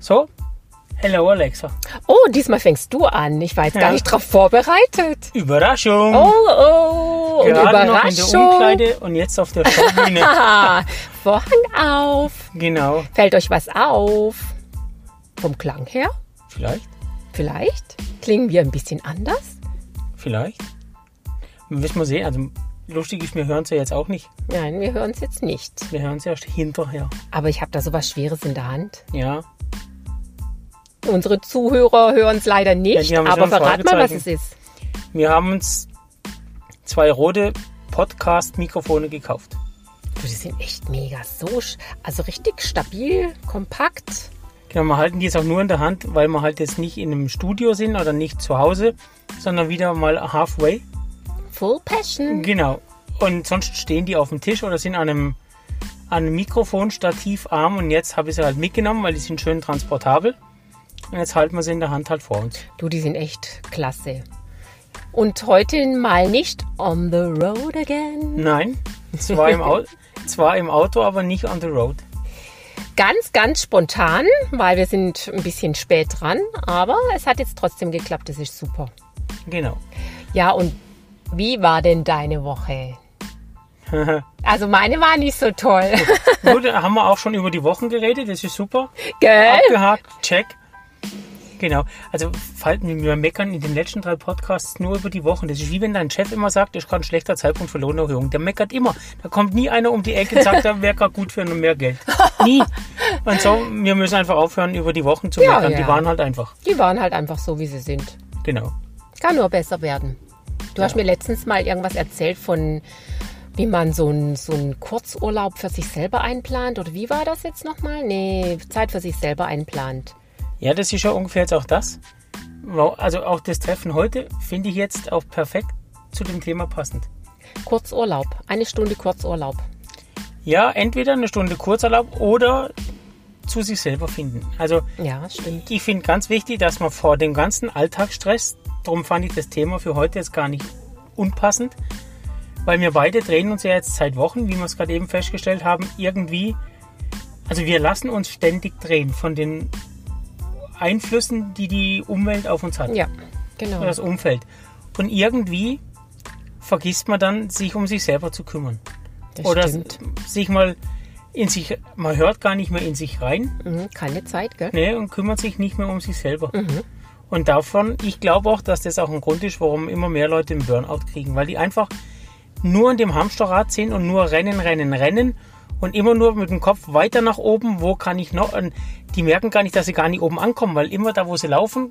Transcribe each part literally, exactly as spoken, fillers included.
So, hello Alexa. Oh, diesmal fängst du an. Ich war jetzt Ja. gar nicht drauf vorbereitet. Überraschung. Oh, oh, und Gerade noch in der Überraschung. Umkleide und jetzt auf der Schaubühne. Ah, Vorhang auf. Genau, Fällt euch was auf? Vom Klang her? vielleicht, Vielleicht? Klingen wir ein bisschen anders? vielleicht. Müssen wir sehen. Also lustig ist, wir hören es ja jetzt auch nicht. Nein, wir hören es jetzt nicht. Wir hören es erst hinterher. Aber ich habe da so was Schweres in der Hand. Ja, Unsere Zuhörer hören es leider Ja, nicht, die haben aber schon verrat mal, was Fragezeichen. es ist. wir haben uns zwei rote Podcast-Mikrofone gekauft. Du, die sind echt mega so, sch- also richtig stabil, kompakt. Genau, wir halten die jetzt auch nur in der Hand, weil wir halt jetzt nicht in einem Studio sind oder nicht zu Hause, sondern wieder mal halfway. Full Passion. Genau. Und sonst stehen die auf dem Tisch oder sind an einem, an einem Mikrofonstativarm und jetzt habe ich sie halt mitgenommen, weil die sind schön transportabel. Und jetzt halten wir sie in der Hand halt vor uns. Du, die sind echt klasse. Und heute mal nicht on the road again. Nein, zwar im, Au zwar im Auto, aber nicht on the road. Ganz, ganz spontan, weil wir sind ein bisschen spät dran, aber es hat jetzt trotzdem geklappt, das ist super. Genau. Ja, und wie war denn deine Woche? Also meine war nicht so toll. Gut, da haben wir auch schon über die Wochen geredet, das ist super. Gell? Abgehakt, check. Genau, also falten wir meckern in den letzten drei Podcasts nur über die Wochen. Das ist wie wenn dein Chef immer sagt, das ist gerade ein schlechter Zeitpunkt für Lohnerhöhung. Der meckert immer. Da kommt nie einer um die Ecke und sagt, da wäre gerade gut für mehr Geld. Nie. Und so, wir müssen einfach aufhören, über die Wochen zu Ja, meckern. ja. Die waren halt einfach. Die waren halt einfach so, wie sie sind. Genau. Kann nur besser werden. Du hast mir letztens mal irgendwas erzählt von, wie man so einen so einen Kurzurlaub für sich selber einplant. Oder wie war das jetzt nochmal? Nee, Zeit für sich selber einplant. Ja, das ist ja ungefähr jetzt auch das. Also auch das Treffen heute finde ich jetzt auch perfekt zu dem Thema passend. Kurzurlaub. Eine Stunde Kurzurlaub. Ja, entweder eine Stunde Kurzurlaub oder zu sich selber finden. Also Ja, stimmt. ich finde ganz wichtig, dass man vor dem ganzen Alltagsstress, darum fand ich das Thema für heute jetzt gar nicht unpassend, weil wir beide drehen uns ja jetzt seit Wochen, wie wir es gerade eben festgestellt haben, irgendwie, also wir lassen uns ständig drehen von den Einflüssen, die die Umwelt auf uns hat, Ja, genau. das Umfeld. Und irgendwie vergisst man dann, sich um sich selber zu kümmern. Das Oder stimmt. sich mal in sich, man hört gar nicht mehr in sich rein, Mhm, keine Zeit, gell? ne, und kümmert sich nicht mehr um sich selber. Mhm. Und davon, ich glaube auch, dass das auch ein Grund ist, warum immer mehr Leute einen Burnout kriegen, weil die einfach nur in dem Hamsterrad sind und nur rennen, rennen, rennen und immer nur mit dem Kopf weiter nach oben, wo kann ich noch, und die merken gar nicht, dass sie gar nicht oben ankommen, weil immer da, wo sie laufen,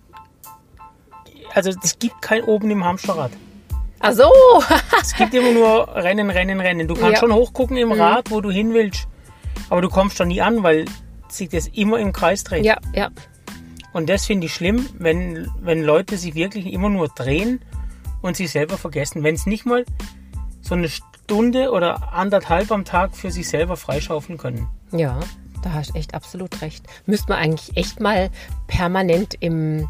also es gibt kein oben im Hamsterrad. Ach so. Es gibt immer nur rennen, rennen, rennen. Du kannst Ja. schon hochgucken im Rad, wo du hin willst, aber du kommst da nie an, weil sich das immer im Kreis dreht. Ja, ja. Und das finde ich schlimm, wenn, wenn Leute sich wirklich immer nur drehen und sich selber vergessen. Wenn es nicht mal so eine Stunde oder anderthalb am Tag für sich selber freischaufeln können. Ja, da hast du echt absolut recht. Müsste man eigentlich echt mal permanent im,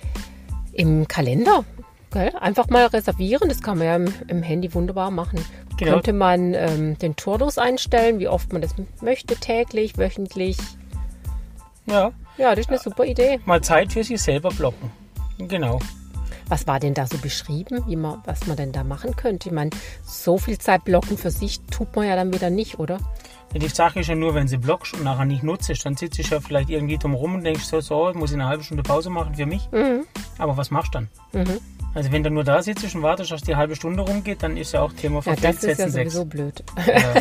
im Kalender, gell? Einfach mal reservieren. Das kann man ja im, im Handy wunderbar machen. Genau. Könnte man ähm, den Turnus einstellen, wie oft man das möchte, täglich, wöchentlich. Ja, Ja, das ist eine super Idee. mal Zeit für sich selber blocken. Genau. Was war denn da so beschrieben, wie man, was man denn da machen könnte? Ich meine, so viel Zeit blocken für sich tut man ja dann wieder nicht, oder? Die Sache ist ja nur, wenn sie blockst und nachher nicht nutzt, dann sitzt du ja vielleicht irgendwie drum rum und denkst so, so, muss ich eine halbe Stunde Pause machen für mich. Mhm. Aber was machst du dann? Mhm. Also wenn du nur da sitzt und wartest, dass die halbe Stunde rumgeht, dann ist ja auch Thema Ja, verfehlt, das ist ja setzen sechs. sowieso blöd. Ja.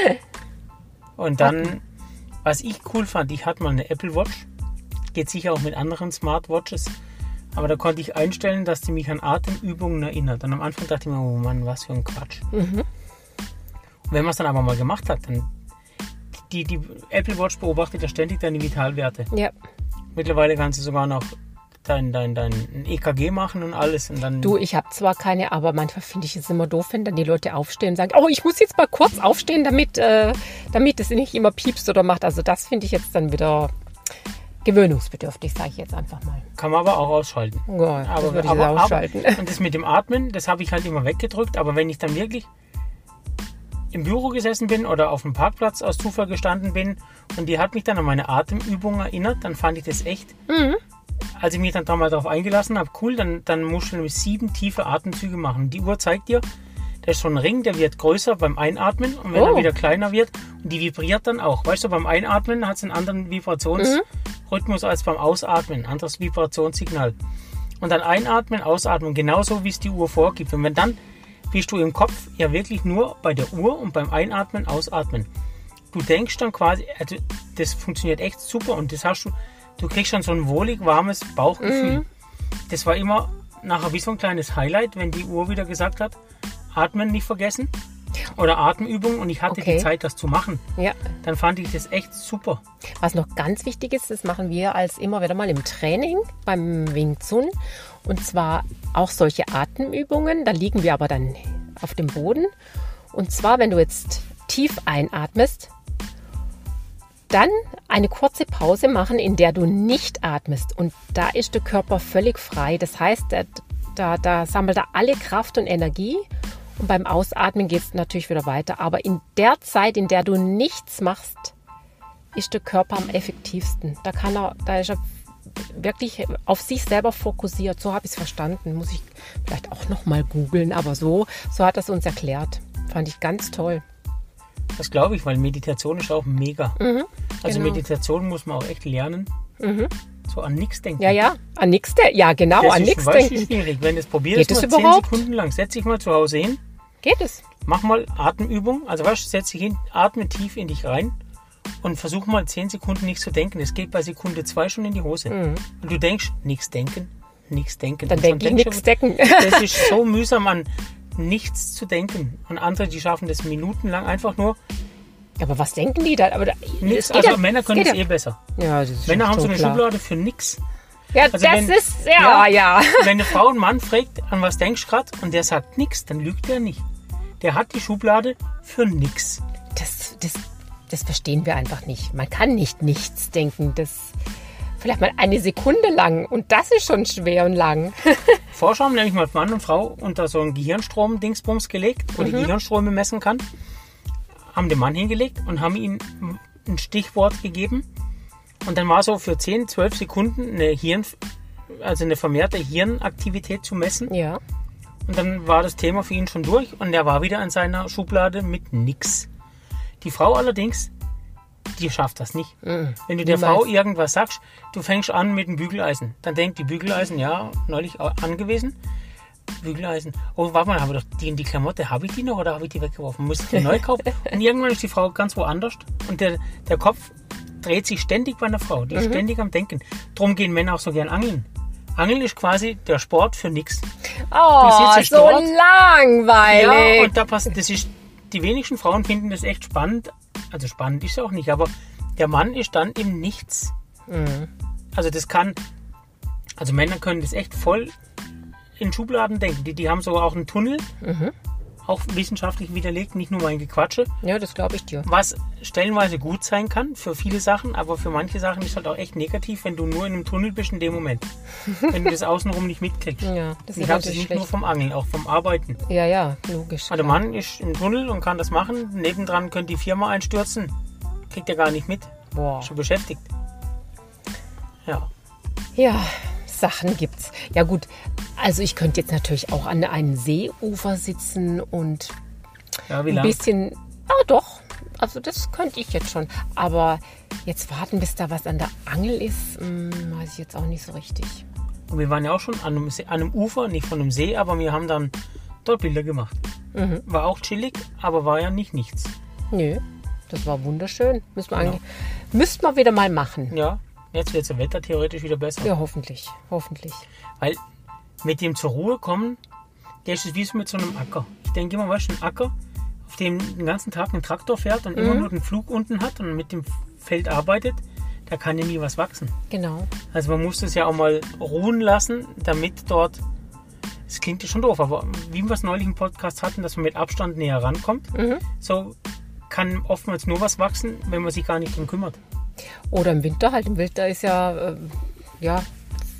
Und dann, was ich cool fand, ich hatte mal eine Apple Watch, geht sicher auch mit anderen Smartwatches, aber da konnte ich einstellen, dass die mich an Atemübungen erinnert. Und am Anfang dachte ich mir, oh Mann, was für ein Quatsch. Mhm. Und wenn man es dann aber mal gemacht hat, dann die, die Apple Watch beobachtet ja ständig deine Vitalwerte. Ja. Mittlerweile kannst du sogar noch dein, dein, dein E K G machen und alles. Und dann Du, ich habe zwar keine, aber manchmal finde ich es immer doof, wenn dann die Leute aufstehen und sagen, oh, ich muss jetzt mal kurz aufstehen, damit, äh, damit es nicht immer piepst oder macht. Also das finde ich jetzt dann wieder gewöhnungsbedürftig, sage ich jetzt einfach mal. kann man aber auch ausschalten. Ja, das Aber, würde ich aber, jetzt ausschalten. aber und das mit dem Atmen, das habe ich halt immer weggedrückt. Aber wenn ich dann wirklich im Büro gesessen bin oder auf dem Parkplatz aus Zufall gestanden bin und die hat mich dann an meine Atemübung erinnert, dann fand ich das echt, Mhm. als ich mich dann da mal drauf eingelassen habe, cool, dann, dann musst du nämlich sieben tiefe Atemzüge machen. Die Uhr zeigt dir, da ist so ein Ring, der wird größer beim Einatmen und wenn Oh. er wieder kleiner wird und die vibriert dann auch. Weißt du, beim Einatmen hat es einen anderen Vibrationsrhythmus als beim Ausatmen, ein anderes Vibrationssignal. Und dann einatmen, ausatmen, genauso wie es die Uhr vorgibt. Und wenn dann bist du im Kopf ja wirklich nur bei der Uhr und beim Einatmen, Ausatmen. Du denkst dann quasi, also das funktioniert echt super und das hast du, du kriegst dann so ein wohlig warmes Bauchgefühl. Mhm. Das war immer nachher wie so ein kleines Highlight, wenn die Uhr wieder gesagt hat, atmen nicht vergessen oder Atemübung und ich hatte Okay. die Zeit, das zu machen. Ja. Dann fand ich das echt super. Was noch ganz wichtig ist, das machen wir als immer wieder mal im Training beim Wing Chun. Und zwar auch solche Atemübungen. Da liegen wir aber dann auf dem Boden. Und zwar, wenn du jetzt tief einatmest, dann eine kurze Pause machen, in der du nicht atmest. Und da ist der Körper völlig frei. Das heißt, da, da, da sammelt er alle Kraft und Energie. Und beim Ausatmen geht es natürlich wieder weiter. Aber in der Zeit, in der du nichts machst, ist der Körper am effektivsten. Da kann er, da ist er wirklich auf sich selber fokussiert. So habe ich es verstanden. Muss ich vielleicht auch noch mal googeln. Aber so, so hat er es uns erklärt. Fand ich ganz toll. Das glaube ich, weil Meditation ist auch mega. Mhm, also genau. Meditation muss man auch echt lernen. Mhm. So an nichts denken. Ja, ja, an nichts denken. Ja, genau, Das an ist nichts weißt du, denken. schwierig. Wenn du es probierst, Geht das mal zehn überhaupt? Sekunden lang, setz dich mal zu Hause hin, Geht es? mach mal Atemübung. Also weißt du, setz dich hin, atme tief in dich rein und versuch mal zehn Sekunden nichts zu denken. Es geht bei Sekunde zwei schon in die Hose. Mhm. Und du denkst, nichts denken, nichts denken. Dann Und schon denke ich denkst nichts du, denken. Das ist so mühsam, an nichts zu denken. Und andere, die schaffen das minutenlang einfach nur Aber was denken die da? Aber da, nichts. das geht Also ja- Männer das können geht es ja. eh besser. Ja, das ist Männer haben so schon eine klar. Schublade für nichts. Ja, Also das wenn- ist, ja, ja. Wenn eine Frau einen Mann fragt, an was denkst du gerade, und der sagt nichts, dann lügt er nicht. Der hat die Schublade für nichts. Das, das, das verstehen wir einfach nicht. Man kann nicht nichts denken. Das vielleicht mal eine Sekunde lang. Und das ist schon schwer und lang. Forscher haben nämlich mal Mann und Frau unter so einen Gehirnstrom-Dingsbums gelegt, wo die Gehirnströme messen kann. Haben den Mann hingelegt und haben ihm ein Stichwort gegeben. Und dann war so für zehn, zwölf Sekunden eine Hirn, also eine vermehrte Hirnaktivität zu messen. Ja. Und dann war das Thema für ihn schon durch und er war wieder in seiner Schublade mit nix. Die Frau allerdings, die schafft das nicht. Mhm. Wenn du der Niemals. Frau irgendwas sagst, du fängst an mit dem Bügeleisen. Dann denkt die Bügeleisen, ja, neulich au- angewiesen. Bügeleisen. Oh, warte mal, habe ich doch die, die Klamotte, habe ich die noch oder habe ich die weggeworfen? Muss ich die neu kaufen? Und irgendwann ist die Frau ganz woanders und der, der Kopf dreht sich ständig bei einer Frau. Die ist Mhm. ständig am Denken. Drum gehen Männer auch so gern angeln. Angeln ist quasi der Sport für nix. Oh, sitzt so dort. langweilig. Ja, und da passt, das ist, die wenigsten Frauen finden das echt spannend. Also spannend ist es auch nicht, aber der Mann ist dann im Nichts. Mhm. Also das kann, also Männer können das echt voll in Schubladen denken. Die, die haben so auch einen Tunnel, Mhm. auch wissenschaftlich widerlegt, nicht nur mein Gequatsche, Ja, das glaube ich dir. was stellenweise gut sein kann für viele Sachen, aber für manche Sachen ist halt auch echt negativ, wenn du nur in einem Tunnel bist in dem Moment. Wenn du das außenrum nicht mitkriegst. Ja, das Ich ist habe es natürlich nicht nur schlecht. vom Angeln, auch vom Arbeiten. Ja, ja, logisch. Der Mann ist im Tunnel und kann das machen. Nebendran könnte die Firma einstürzen. Kriegt er gar nicht mit. Boah. Schon beschäftigt. Ja. Ja, Sachen gibt's. Ja gut, also ich könnte jetzt natürlich auch an einem Seeufer sitzen und Ja, wie ein lange? bisschen, ja doch, also das könnte ich jetzt schon. Aber jetzt warten, bis da was an der Angel ist, hm, weiß ich jetzt auch nicht so richtig. Und wir waren ja auch schon an einem, See, an einem Ufer, nicht von einem See, aber wir haben dann dort Bilder gemacht. Mhm. War auch chillig, aber war ja nicht nichts. Nö, das war wunderschön. Müssen wir Genau. eigentlich, müssten wir wieder mal machen. Ja, jetzt wird das Wetter theoretisch wieder besser. Ja, hoffentlich, hoffentlich. Weil mit dem zur Ruhe kommen, der ist wie so mit so einem Acker. Ich denke immer, weißt du, ein Acker, auf dem den ganzen Tag ein Traktor fährt und immer nur den Flug unten hat und mit dem Feld arbeitet, da kann ja nie was wachsen. Genau. Also man muss das ja auch mal ruhen lassen, damit dort, es klingt ja schon doof, aber wie wir es neulich im Podcast hatten, dass man mit Abstand näher rankommt, Mhm. so kann oftmals nur was wachsen, wenn man sich gar nicht drum kümmert. Oder im Winter halt. Im Winter ist ja, äh, ja,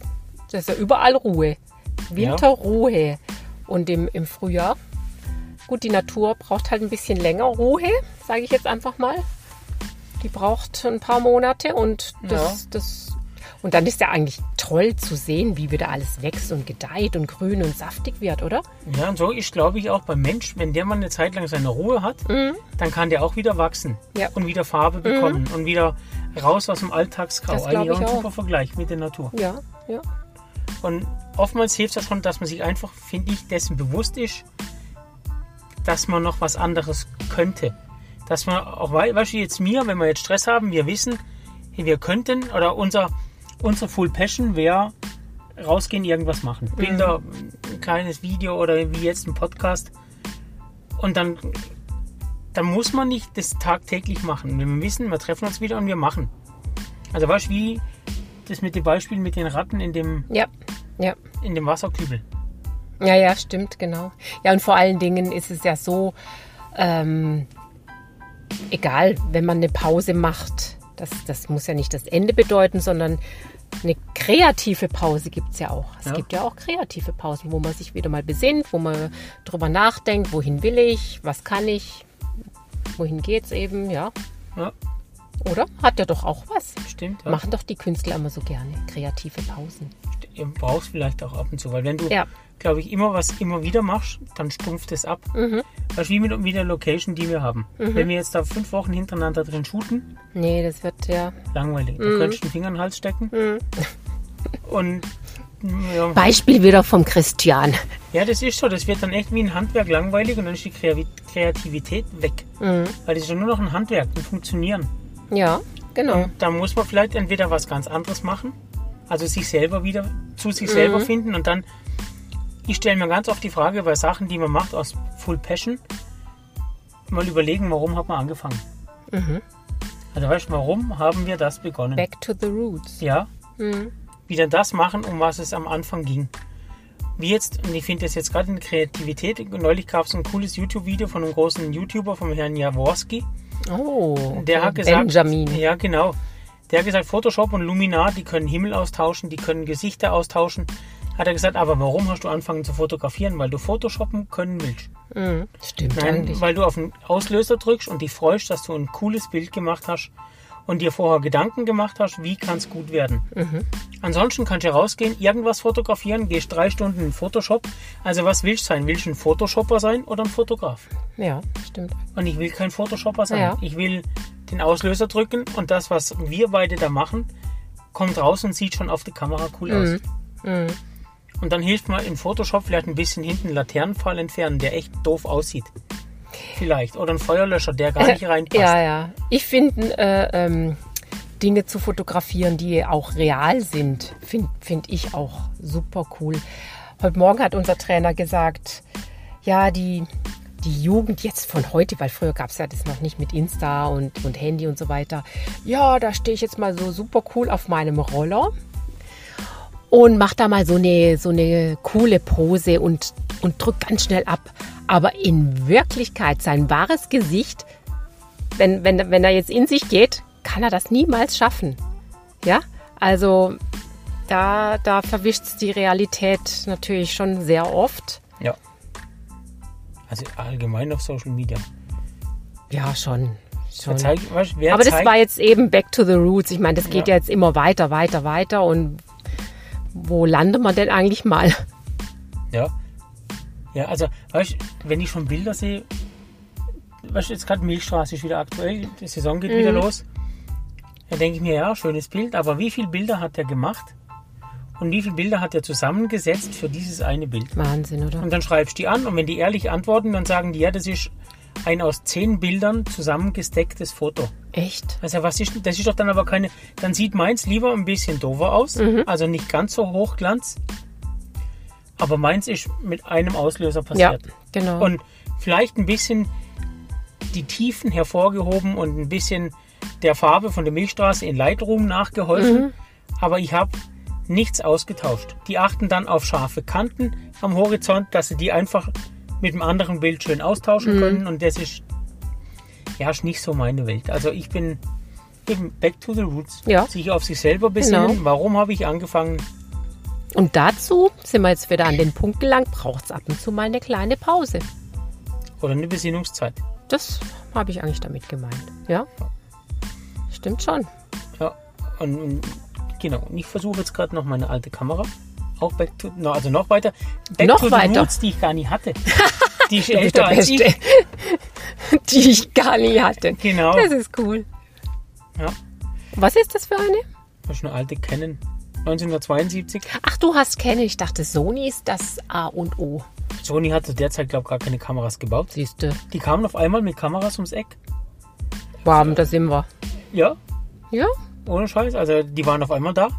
das ist ja überall Ruhe. Winterruhe. Und im, im Frühjahr, gut, die Natur braucht halt ein bisschen länger Ruhe, sage ich jetzt einfach mal. Die braucht ein paar Monate und das, ja. das und dann ist ja eigentlich toll zu sehen, wie wieder alles wächst und gedeiht und grün und saftig wird, oder? Ja, und so ist, glaube ich, auch beim Mensch, wenn der mal eine Zeit lang seine Ruhe hat, mhm. dann kann der auch wieder wachsen ja. und wieder Farbe bekommen mhm. und wieder raus aus dem Alltagsgrau. Das eigentlich auch ein auch. super Vergleich mit der Natur. Ja, ja. Und oftmals hilft es schon, dass man sich einfach, finde ich, dessen bewusst ist, dass man noch was anderes könnte. Dass man auch, weißt du, jetzt mir, wenn wir jetzt Stress haben, wir wissen, wir könnten, oder unser, unsere Full Passion wäre, rausgehen, irgendwas machen. Mhm. Bilder, ein kleines Video oder wie jetzt ein Podcast. Und dann, dann muss man nicht das tagtäglich machen. Wenn wir wissen, wir treffen uns wieder und wir machen. Also weißt du, wie das mit dem Beispiel mit den Ratten in dem, ja. Ja. in dem Wasserkübel. Ja, ja, stimmt, genau. Ja, und vor allen Dingen ist es ja so, ähm, egal, wenn man eine Pause macht, das, das muss ja nicht das Ende bedeuten, sondern eine kreative Pause gibt es ja auch. Es ja. gibt ja auch kreative Pausen, wo man sich wieder mal besinnt, wo man drüber nachdenkt, wohin will ich, was kann ich, wohin geht's eben, ja. Ja. Oder? Hat ja doch auch was. Stimmt. Ja. Machen doch die Künstler immer so gerne, kreative Pausen. Du brauchst vielleicht auch ab und zu, weil wenn du, ja. glaube ich, immer was immer wieder machst, dann stumpft es ab. Mhm. Weißt du, wie mit, mit der Location, die wir haben. Mhm. Wenn wir jetzt da fünf Wochen hintereinander drin shooten, nee, das wird ja langweilig. Mhm. Da könntest du den Finger in den Hals stecken. Mhm. Und ja. Beispiel wieder vom Christian. Ja, das ist so. Das wird dann echt wie ein Handwerk langweilig und dann ist die Kreativität weg. Mhm. Weil das ist ja nur noch ein Handwerk, ein Funktionieren. Ja, genau. Und da muss man vielleicht entweder was ganz anderes machen, also sich selber wieder zu sich mhm. selber finden und dann, ich stelle mir ganz oft die Frage bei Sachen, die man macht aus Full Passion, mal überlegen, warum hat man angefangen? Mhm. Also weißt du, warum haben wir das begonnen? Back to the roots. Ja. Mhm. Wieder das machen, um was es am Anfang ging. Wie jetzt, und ich finde das jetzt gerade in der Kreativität, neulich gab es ein cooles YouTube-Video von einem großen YouTuber, vom Herrn Jaworski. Oh, der hat gesagt, Benjamin. Ja, genau. Der hat gesagt, Photoshop und Luminar, die können Himmel austauschen, die können Gesichter austauschen. Hat er gesagt, aber warum hast du angefangen zu fotografieren? Weil du Photoshoppen können willst. Mhm, stimmt Nein, eigentlich. Weil du auf den Auslöser drückst und dich freust, dass du ein cooles Bild gemacht hast und dir vorher Gedanken gemacht hast, wie kann es gut werden. Mhm. Ansonsten kannst du rausgehen, irgendwas fotografieren, gehst drei Stunden in Photoshop. Also was willst du sein? Willst du ein Photoshopper sein oder ein Fotograf? Ja, stimmt. Und ich will kein Photoshopper sein. Ja. Ich will den Auslöser drücken und das, was wir beide da machen, kommt raus und sieht schon auf der Kamera cool mhm. aus. Mhm. Und dann hilft mir in Photoshop vielleicht ein bisschen hinten einen Laternenpfahl entfernen, der echt doof aussieht. Vielleicht. Oder ein Feuerlöscher, der gar nicht reinpasst. Ja, ja. Ich finde, äh, ähm, Dinge zu fotografieren, die auch real sind, finde find ich auch super cool. Heute Morgen hat unser Trainer gesagt, ja, die, die Jugend jetzt von heute, weil früher gab es ja das noch nicht mit Insta und, und Handy und so weiter. Ja, da stehe ich jetzt mal so super cool auf meinem Roller und mache da mal so eine, so eine coole Pose und, und drück ganz schnell ab. Aber in Wirklichkeit, sein wahres Gesicht, wenn, wenn, wenn er jetzt in sich geht, kann er das niemals schaffen. Ja, also da, da verwischt es die Realität natürlich schon sehr oft. Ja. Also allgemein auf Social Media. Ja, schon. schon. Zeigt, weißt, wer Aber das zeigt, war jetzt eben back to the roots. Ich meine, das geht ja. ja jetzt immer weiter, weiter, weiter. Und wo landet man denn eigentlich mal? Ja. Ja, also, weißt du, wenn ich schon Bilder sehe, weißt du, jetzt gerade Milchstraße ist wieder aktuell, die Saison geht mhm. wieder los. Da denke ich mir, ja, schönes Bild, aber wie viele Bilder hat er gemacht? Und wie viele Bilder hat er zusammengesetzt für dieses eine Bild? Wahnsinn, oder? Und dann schreibst du die an und wenn die ehrlich antworten, dann sagen die, ja, das ist ein aus zehn Bildern zusammengestecktes Foto. Echt? Also was ist, das ist doch dann aber keine, dann sieht meins lieber ein bisschen doofer aus, mhm. also nicht ganz so hochglanz, aber meins ist mit einem Auslöser passiert. Ja, genau. Und vielleicht ein bisschen die Tiefen hervorgehoben und ein bisschen der Farbe von der Milchstraße in Lightroom nachgeholfen, mhm. aber ich habe nichts ausgetauscht. Die achten dann auf scharfe Kanten am Horizont, dass sie die einfach mit einem anderen Bild schön austauschen mhm. können und das ist ja ist nicht so meine Welt. Also ich bin eben back to the roots. Ja. Sich auf sich selber besinnen. Genau. Warum habe ich angefangen? Und dazu sind wir jetzt wieder an den Punkt gelangt, braucht es ab und zu mal eine kleine Pause. Oder eine Besinnungszeit. Das habe ich eigentlich damit gemeint. Ja, stimmt schon. Ja, und, und genau. Und ich versuche jetzt gerade noch meine alte Kamera. Auch back to, no, also noch weiter. Back Noch to the weiter. Roots, die ich gar nie hatte. Die ist Du bist älter der als Beste, ich. die ich gar nie hatte. Genau. Das ist cool. Ja, Was ist das für eine? das ist eine alte Canon. neunzehnhundertzweiundsiebzig. Ach, du hast Canon. Ich dachte, Sony ist das A und O. Sony hat zu der Zeit, glaube ich, gar keine Kameras gebaut. Siehst du. Die kamen auf einmal mit Kameras ums Eck. Warm, da sind wir. Ja, Ja? ohne Scheiß. Also die waren auf einmal da.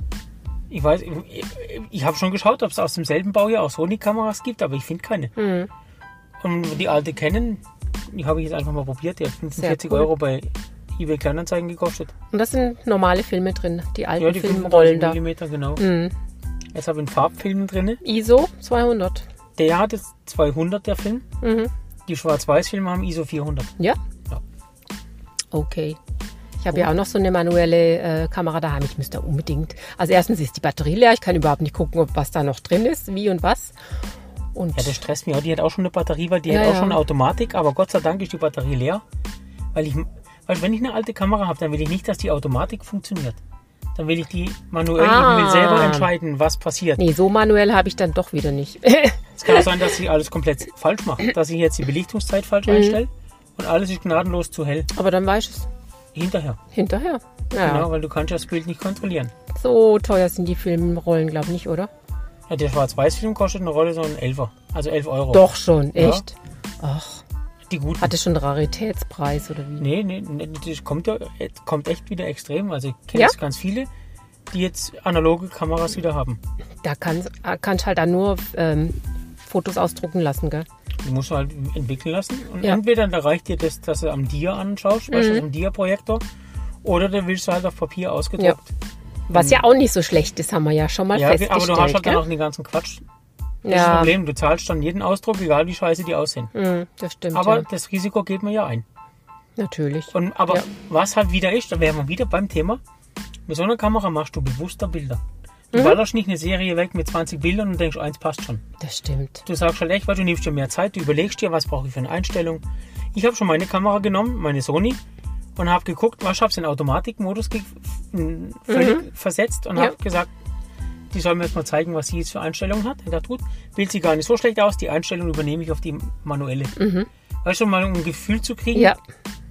Ich weiß, ich, ich, ich habe schon geschaut, ob es aus demselben Baujahr auch Sony-Kameras gibt, aber ich finde keine. Hm. Und die alte Canon, die habe ich jetzt einfach mal probiert. Die hat fünfundvierzig Sehr cool. Euro bei eBay Kleinanzeigen gekostet. Und das sind normale Filme drin. Die alten Ja, die Filmrollen da. Millimeter, genau. Mhm. Jetzt habe ich einen Farbfilm drin. I S O zweihundert. Der hat jetzt zweihundert, der Film. Mhm. Die Schwarz-Weiß-Filme haben I S O vierhundert. Ja? Ja. Okay. Ich habe ja auch noch so eine manuelle äh, Kamera daheim. Ich müsste unbedingt. Also erstens ist die Batterie leer. Ich kann überhaupt nicht gucken, ob was da noch drin ist, wie und was. Und Ja, das stresst mich auch. Die hat auch schon eine Batterie, weil die Ja, hat auch ja. schon eine Automatik. Aber Gott sei Dank ist die Batterie leer. Weil ich, weil wenn ich eine alte Kamera habe, dann will ich nicht, dass die Automatik funktioniert. Dann will ich die manuell, Ah. ich will selber entscheiden, was passiert. nee, so manuell habe ich dann doch wieder nicht. Es kann auch sein, dass ich alles komplett falsch mache. Dass ich jetzt die Belichtungszeit falsch Mhm. einstelle und alles ist gnadenlos zu hell. Aber dann weiß ich es Hinterher. hinterher. Ja. Genau, weil du kannst ja das Bild nicht kontrollieren. So teuer sind die Filmrollen, glaube ich, nicht, oder? Ja, der Schwarz-Weiß-Film kostet eine Rolle so ein Elfer. Also elf Euro. Doch schon, Ja. echt. Ach, Die guten. hat das schon einen Raritätspreis oder wie? Nee, nee, nee, das kommt, ja, kommt echt wieder extrem. Also ich kenne Ja? jetzt ganz viele, die jetzt analoge Kameras wieder haben. Da kannst kannst halt dann nur ähm, Fotos ausdrucken lassen, gell? Die musst du halt entwickeln lassen. Und Ja. entweder da reicht dir das, dass du am Dia anschaust, weißt du, am Dia-Projektor, oder da willst du halt auf Papier ausgedruckt. Was ja auch nicht so schlecht ist, haben wir ja schon mal Ja, festgestellt. aber du hast halt dann gell? auch den ganzen Quatsch. Das ist das ja, Problem. Du zahlst dann jeden Ausdruck, egal wie scheiße die aussehen. mm, das stimmt. Aber ja. das Risiko geht man ja ein. Natürlich. Und, aber Ja. was halt wieder ist, da wären wir wieder beim Thema, mit so einer Kamera machst du bewusster Bilder. Du Mhm. ballerst nicht eine Serie weg mit zwanzig Bildern und denkst, eins passt schon. Das stimmt. Du sagst halt echt, weil du nimmst dir mehr Zeit, du überlegst dir, was brauche ich für eine Einstellung. Ich habe schon meine Kamera genommen, meine Sony, und habe geguckt, was habe ich in Automatikmodus ge- f- völlig versetzt und Ja. habe gesagt, die soll mir jetzt mal zeigen, was sie jetzt für Einstellungen hat. Ich dachte, gut, Bild sieht gar nicht so schlecht aus, die Einstellung übernehme ich auf die manuelle. Weißt du, mal um ein Gefühl zu kriegen, Ja,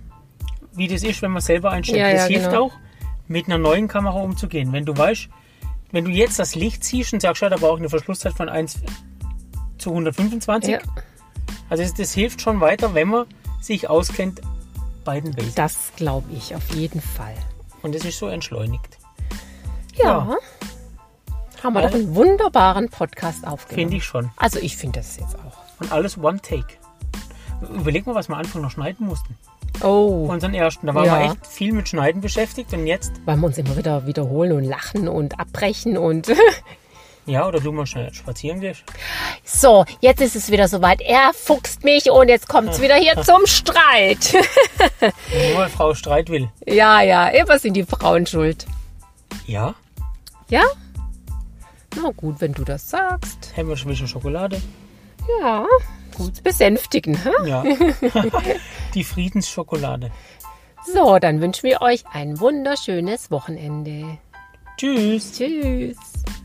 wie das ist, wenn man selber einstellt. Ja, das ja, hilft genau. auch, mit einer neuen Kamera umzugehen. Wenn du weißt, wenn du jetzt das Licht siehst und sagst, ja, da brauche ich eine Verschlusszeit von eins zu hundertfünfundzwanzig. ja. Also das, das hilft schon weiter, wenn man sich auskennt bei den Basics. Das glaube ich auf jeden Fall. Und das ist so entschleunigt. Ja. Ja. Haben wir Weil- doch einen wunderbaren Podcast aufgenommen. Finde ich schon. Also ich finde das jetzt auch. Und alles One Take. Überleg mal, was wir am Anfang noch schneiden mussten. Oh, Unseren ersten. Da waren Ja. wir echt viel mit Schneiden beschäftigt. Und jetzt, weil wir uns immer wieder wiederholen und lachen und abbrechen und... ja, oder du mal schnell spazieren gehst. So, jetzt ist es wieder soweit. Er fuchst mich und jetzt kommt es wieder hier zum Streit. Nur weil Frau Streit will. Ja, ja, immer sind die Frauen schuld. Ja, Ja? Na gut, wenn du das sagst. haben wir schon ein bisschen Schokolade. Ja, gut. Besänftigen. Hä? Ja. Die Friedensschokolade. So, dann wünschen wir euch ein wunderschönes Wochenende. Tschüss. Tschüss.